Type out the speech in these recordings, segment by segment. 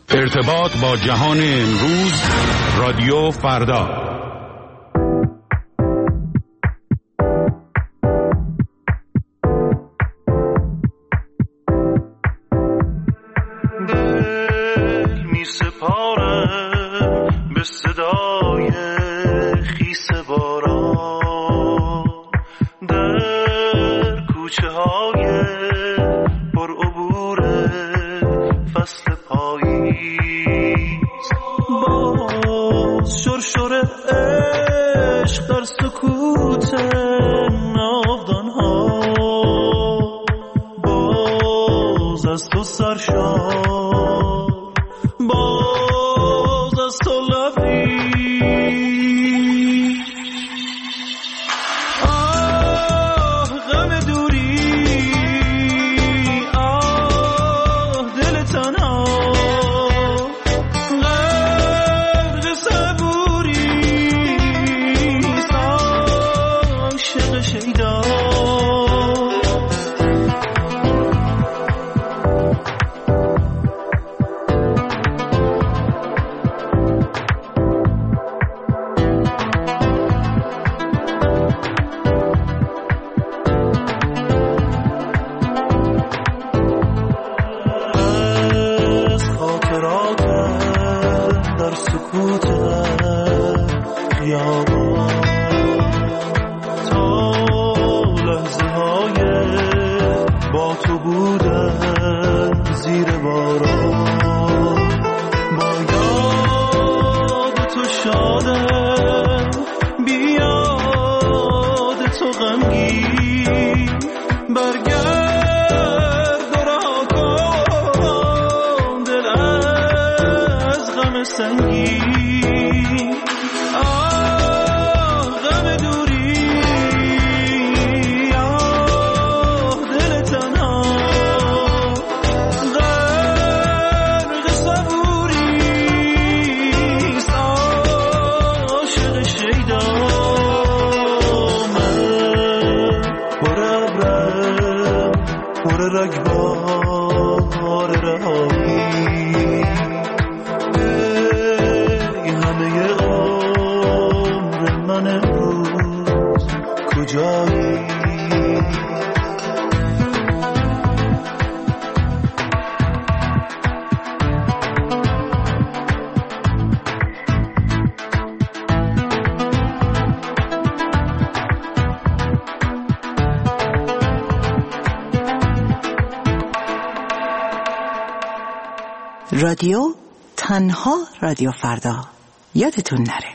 ارتباط با جهان امروز، رادیو فردا. دل می سپارم به صدای خیس باران در کوچه های پر عبور فصل پاییز. باز شرشر عشق در سکوت ناودان ها، باز از تو سرشار، باز از تو لبریز. آه غم دوری، آه دل تنها، غرق صبوری، عاشق شیدا. رادیو تنها رادیو فردا، یادتون نره.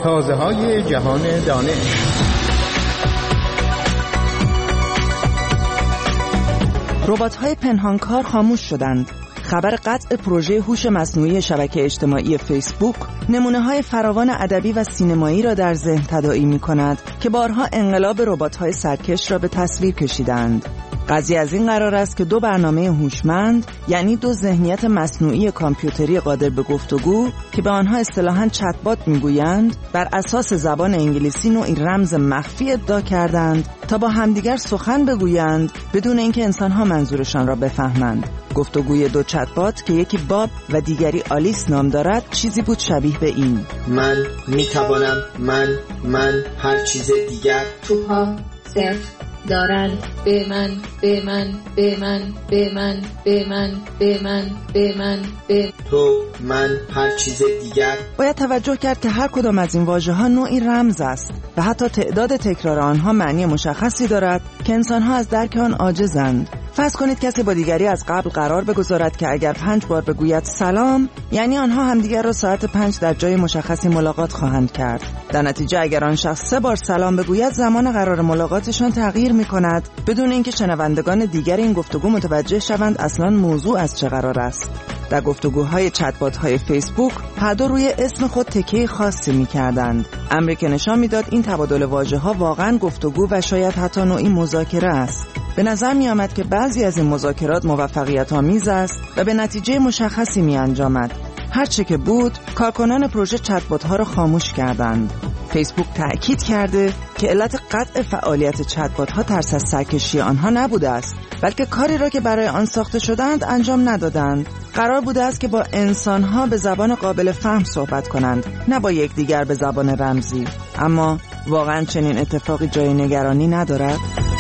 تازه‌های جهان دانش. ربات‌های پنهانکار خاموش شدند. خبر قطع پروژه هوش مصنوعی شبکه اجتماعی فیسبوک نمونه‌های فراوان ادبی و سینمایی را در ذهن تداعی می‌کند که بارها انقلاب ربات‌های سرکش را به تصویر کشیدند. قضیه از این قرار است که دو برنامه هوشمند، یعنی دو ذهنیت مصنوعی کامپیوتری قادر به گفتگو که به آنها اصطلاحاً چت‌بات میگویند، بر اساس زبان انگلیسی نوعی رمز مخفی ابداع کردند تا با همدیگر سخن بگویند بدون اینکه انسان‌ها منظورشان را بفهمند. گفتگوی دو چت‌بات که یکی باب و دیگری آلیس نام دارد چیزی بود شبیه به این: من میتوانم، من هر چیز دیگر. توها صفر دارن به من تو، من هر چیز دیگر. باید توجه کرد که هر کدام از این واژه‌ها نوعی رمز است و حتی تعداد تکرار آنها معنی مشخصی دارد که انسان‌ها از درک آن عاجزند. فرض کنید کسی با دیگری از قبل قرار بگذارد که اگر 5 بار بگوید سلام، یعنی آنها همدیگر را ساعت 5 در جای مشخصی ملاقات خواهند کرد. در نتیجه اگر آن شخص 3 بار سلام بگوید، زمان قرار ملاقاتشان تغییر می‌کند بدون اینکه شنوندگان دیگر این گفتگو متوجه شوند اصلاً موضوع از چه قرار است. در گفتگوهای چت‌بات‌های فیسبوک هر دو روی اسم خود تکیه خاصی می‌کردند، امری که نشان می‌داد این تبادل واژه‌ها واقعاً گفتگو و شاید حتی نوعی مذاکره است. به نظر می آمد که بعضی از این مذاکرات موفقیت آمیز است و به نتیجه مشخصی می انجامد. هرچه که بود، کارکنان پروژه چت‌بات ها را خاموش کردند. فیسبوک تأکید کرده که علت قطع فعالیت چت‌بات ها ترس از سرکشی آنها نبوده است، بلکه کاری را که برای آن ساخته شدند انجام ندادند. قرار بوده است که با انسان ها به زبان قابل فهم صحبت کنند، نه با یکدیگر به زبان رمزی. اما واقعاً چنین اتفاقی جای نگرانی ندارد؟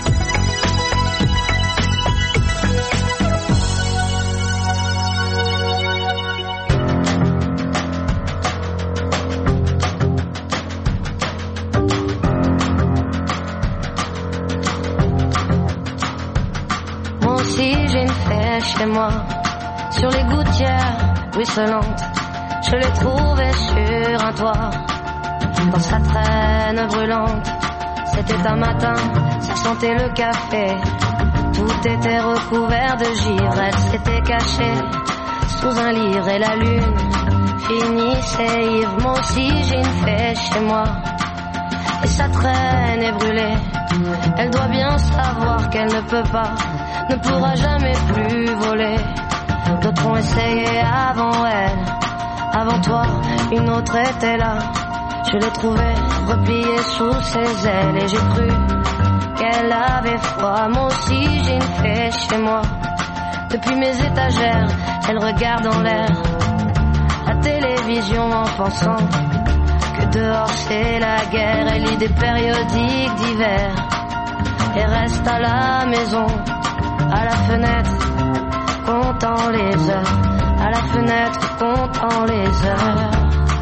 Chez moi, sur les gouttières ruisselantes, je l'ai trouvé sur un toit, dans sa traîne brûlante. C'était un matin, ça sentait le café, tout était recouvert de givre. Elle s'était cachée sous un livre et la lune finissait ivre. Moi aussi j'ai une fée chez moi, et sa traîne est brûlée. Elle doit bien savoir qu'elle ne peut pas, ne pourra jamais plus voler. D'autres ont essayé avant elle, avant toi, une autre était là. Je l'ai trouvée repliée sous ses ailes et j'ai cru qu'elle avait froid. Moi aussi j'ai une fée chez moi, depuis mes étagères, elle regarde en l'air la télévision en pensant que dehors c'est la guerre. Elle lit des périodiques d'hiver et reste à la maison, à la fenêtre, comptant les heures, à la fenêtre, comptant les heures.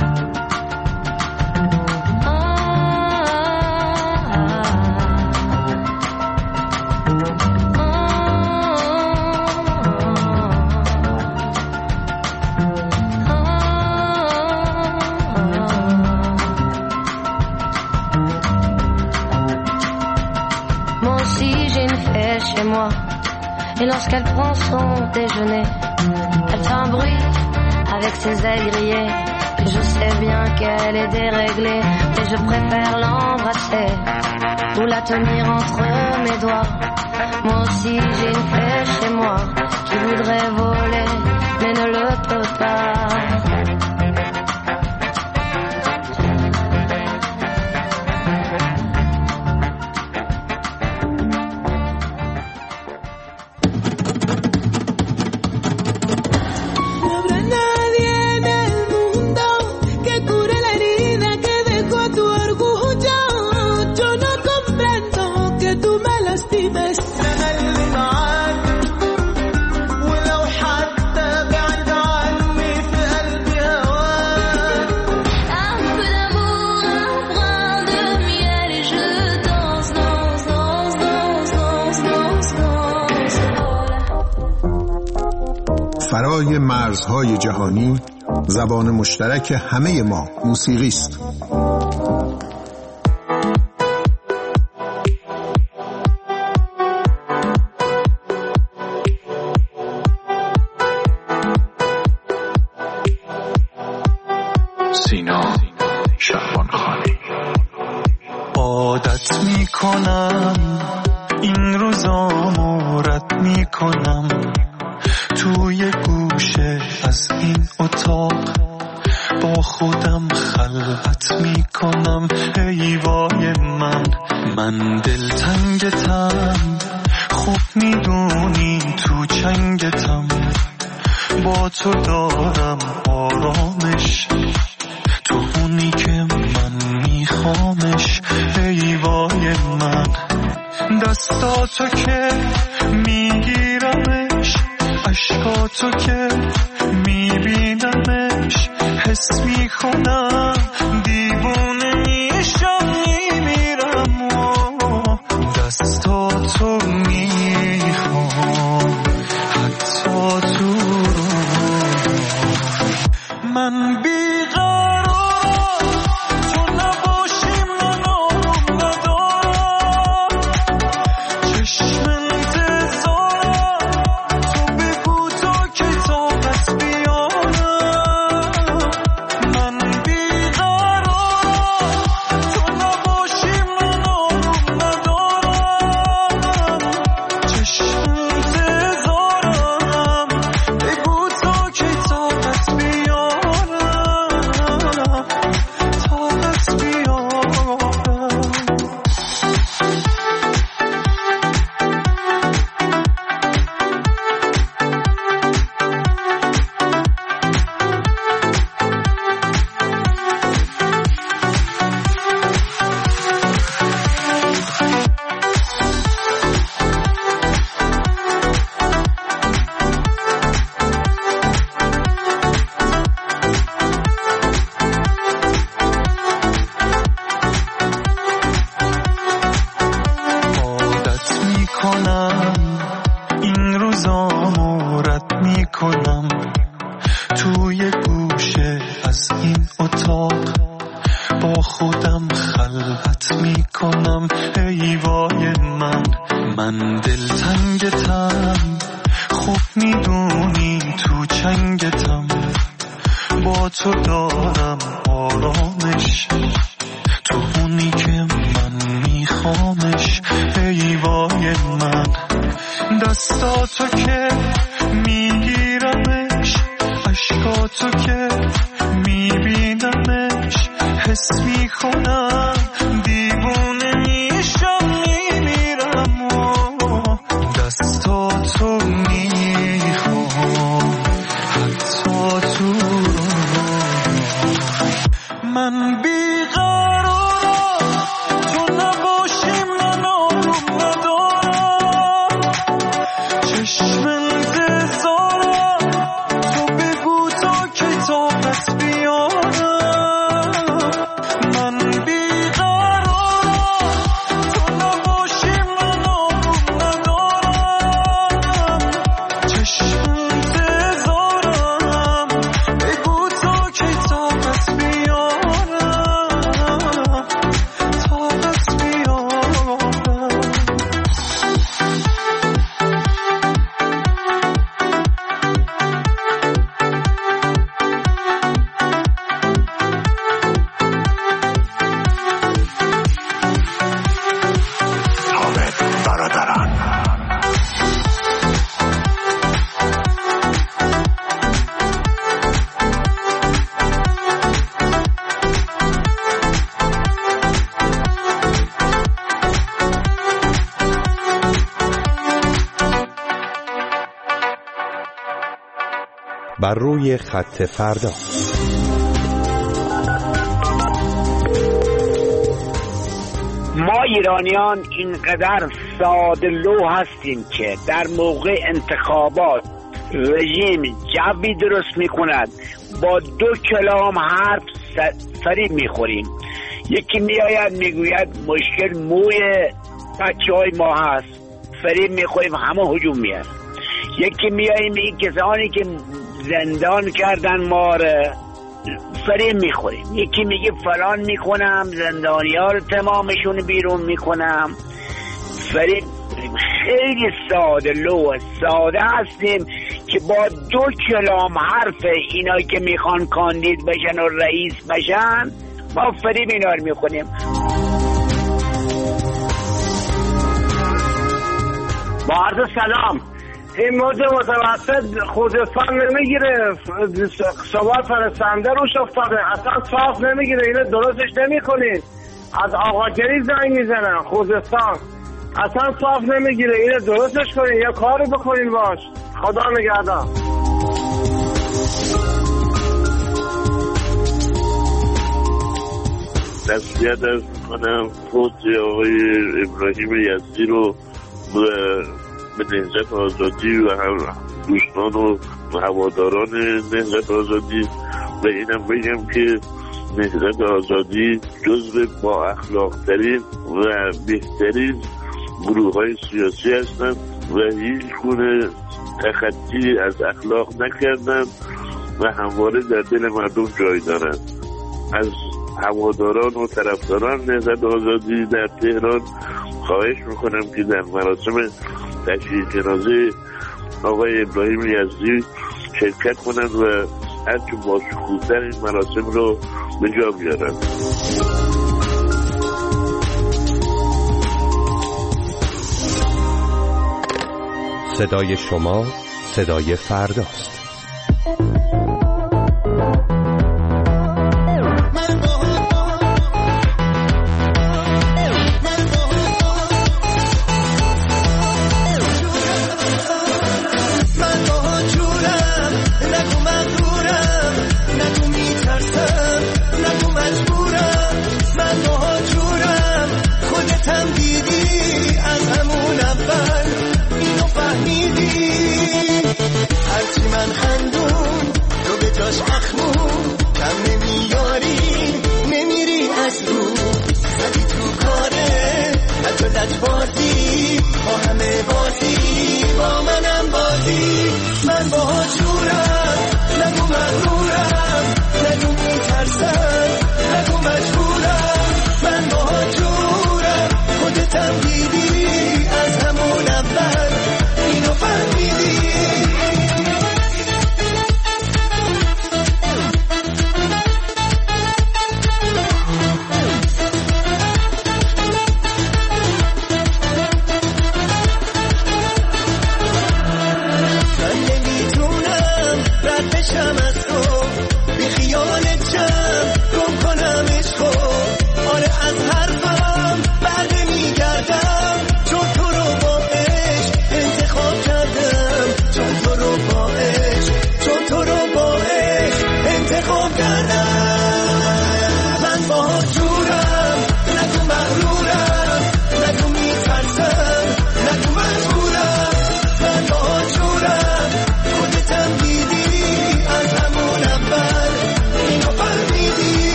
Moi aussi j'ai une fée chez moi, et lorsqu'elle prend son déjeuner, elle fait un bruit avec ses ailes grillées. Et je sais bien qu'elle est déréglée, mais je préfère l'embrasser ou la tenir entre mes doigts. Moi aussi j'ai une fée chez moi qui voudrait voler, mais ne le peut pas. فرای مرزهای جهانی، زبان مشترک همه ما موسیقی است. سینا شعبانخانی. عادت میکنم این روزامو رد میکنم، توی گوشه از این اتاق با خودم خلوت میکنم. ای وای من دلتنگتم، خوب میدونی تو چنگتم، با تو دارم آرامش، تو اونی که من میخوامش. ای وای من دستاتو که میگیرمش، عشقاتو که میبینمش، حس میکنم دیوونه میشم میمیرم و دستاتو میخوام حتی تو من بیقرارم، تو نباشی من آروم ندارم، چشم انتظارم، تو بگو تا که طاقت بیارم. من بیقرارم، تو نباشی من آروم ندارم، چشم انتظارم، بگو تا که طاقت بیارم، طاقت بیارم. عادت میکنم این روزامو رد میکنم، توی گوشه از این اتاق با خودم خلوت میکنم. ای وای من دلتنگتم، خوب میدونی تو چنگتم، با تو دارم آرامش، تو اونی که من میخوامش. ای وای من دستاتو که میگیرمش، عشقاتو که میبینمش، حس میکنم دیوونه میشم میمیرم و دستاتو میخوام حتی تو من بیقرارم، تو نباشی من آروم ندارم، چشم انتظارم، تو بگو تا که طاقت بیارم. من بیقرارم، تو نباشی من آروم ندارم، چشم انتظارم، بگو تا که طاقت بیارم، طاقت بیارم. حامد برادران. بر روی خط فردا. ما ایرانیان اینقدر ساده لو هستیم که در موقع انتخابات رژیم جوی درست میکند، با 2 کلام حرف فریب میخوریم. یکی میآید میگوید مشکل موی بچه های ما هست، فریب میخوریم، همه هجوم میاد. یکی میاییم این کسانی که زندان کردن ما رو فریب میخوریم. یکی میگه فلان میکنم، زندانی‌ها رو تمامشون بیرون میکنم، فریب. خیلی ساده لو ساده هستیم که با 2 کلام حرف اینا که میخوان کاندید بشن و رئیس بشن ما فریب اینا رو میخونیم. با عرض سلام، این موج متوسط خوزستان نمیگیره، سوار فرستنده روش افتاده، اصلا صاف نمیگیره، اینو درستش نمیکنید. از آقاگری زنگ میزنن خوزستان، اصلا صاف نمیگیره، اینو درستش کنید یا کاری بکنید باش. خدا نگهدار. تسلیت از کنم فوت آقای ابراهیم یزدی رو به نهضت آزادی و هم دوستان و هواداران نهضت آزادی، و اینم بگم که نهضت آزادی جزو با اخلاق ترین و بهترین گروه های سیاسی هستند و هیچ گونه تخطی از اخلاق نکردن و همواره در دل مردم جای دارند. از هواداران و طرفداران نهضت آزادی در تهران خواهش میکنم که در مراسم تشییع جنازه آقای ابراهیم یزدی شرکت کنند و هرچه باشکوه‌تر این مراسم رو به جا بیارند. صدای شما صدای فرداست.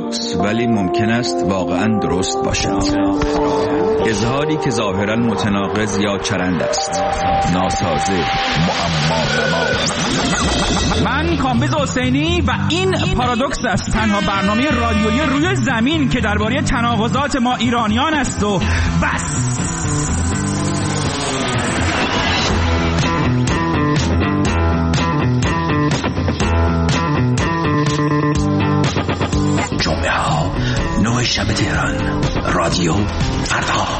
پارادوکس ولی ممکن است واقعا درست باشد. اظهاری که ظاهرا متناقض یا چرند است، ناسازه، معما. من کامبیز حسینی و این پارادوکس است، تنها برنامه رادیویی روی زمین که درباره تناقضات ما ایرانیان است و بس. جمعه ها 9 شب تهران، رادیو فردا.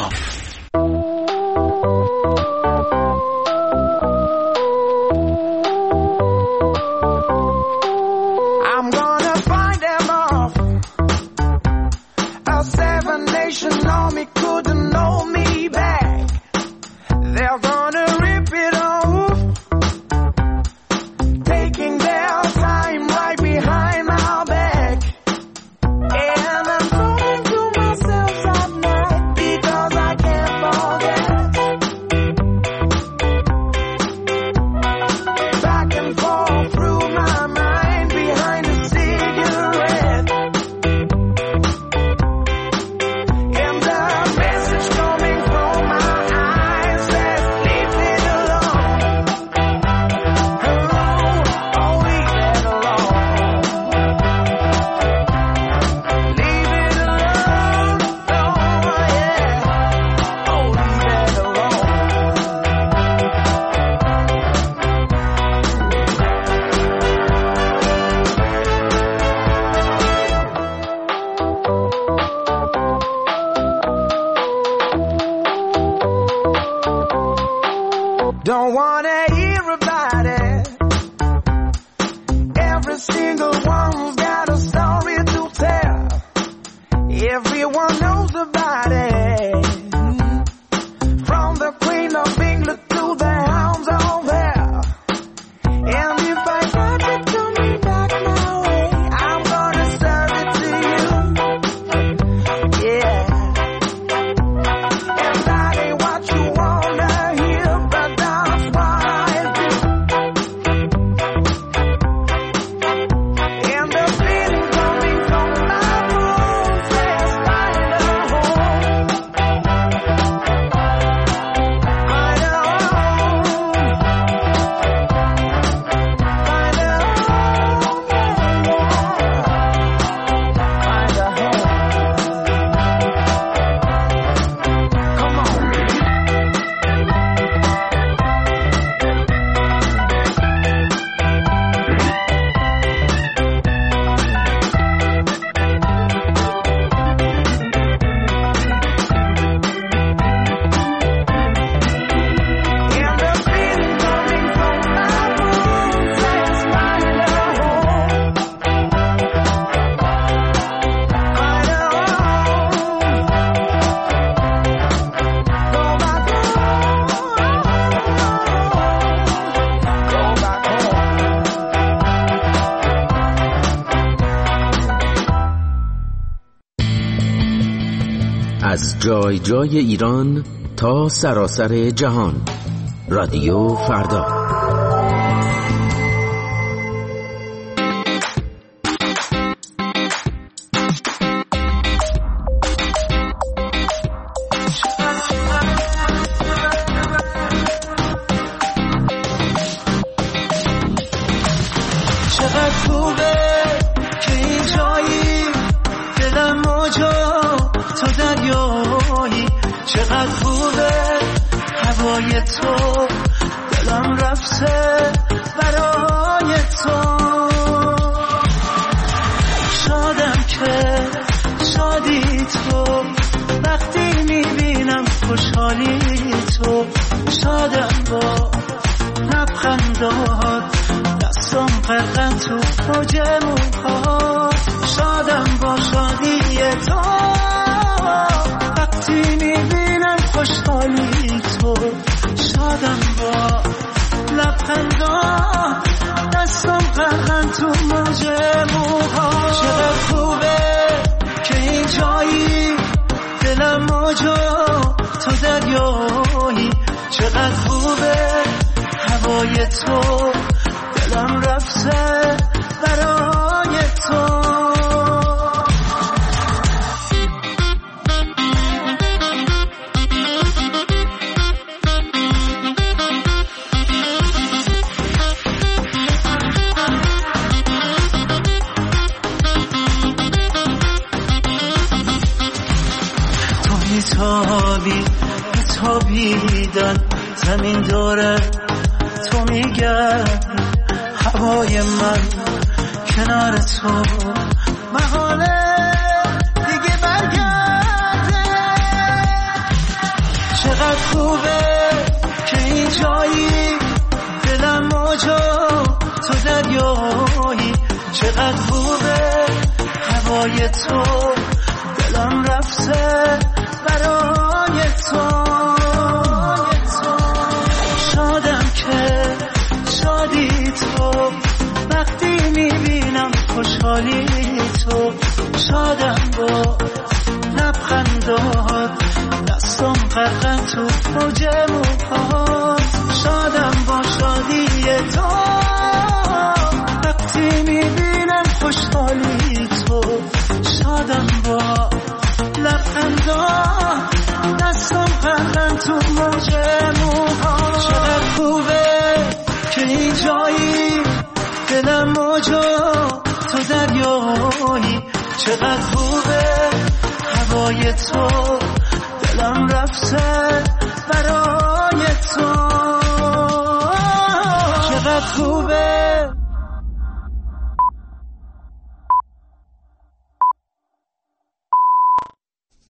Don't wanna hear about it. Every single one's got a story to tell. Everyone knows about it. From the Queen of England to the hounds all there. And if I got it coming back my way, I'm gonna serve it to you. Yeah. And that ain't what you wanna hear, but that's what I do. And the feeling coming from my bones says find a home. Find a home. Find a home. Find a home. Come on. And the feeling coming from my bones says find a home. Find a home. Go back home. Go back home. از جای جای ایران تا سراسر جهان، رادیو فردا. چقدر خوبه که این جایی، دلم موجا تو دریایی. چقدر خوبه هوای تو، دلم رفته برای تو. شادم که شادی تو، وقتی میبینم خوشحالی تو. شادم با لبخندات، دستم غرقم تو موج موهات. شادم با شادی تو، وقتی میبینم خوشحالی تو. شادم با لبخندات، دستم غرقم تو موج موهات. چقدر خوبه که این جایی، دلم موجا تو دریایی. چقدر خوبه هوای تو، دلم رفته برای تو. میتابی میتابیدن زمین داره تو میگردی هوای من کنار تو محاله دیگه برگرده چقدر خوبه که این جایی دلم موجا تو دریایی چقدر خوبه هوای تو دلم رفته برای تو شادم که شادی تو وقتی میبینم خوشحالی تو شادم با لبخندات دستم غرقن تو موج موهات شادم با شادی تو وقتی میبینم خوشحالی تو شادم با لبخندات دستم غرقن تو موج موهات چقدر خوبه که این جایی دلم موجا تو دریایی چقدر خوبه هوای تو دلم رفته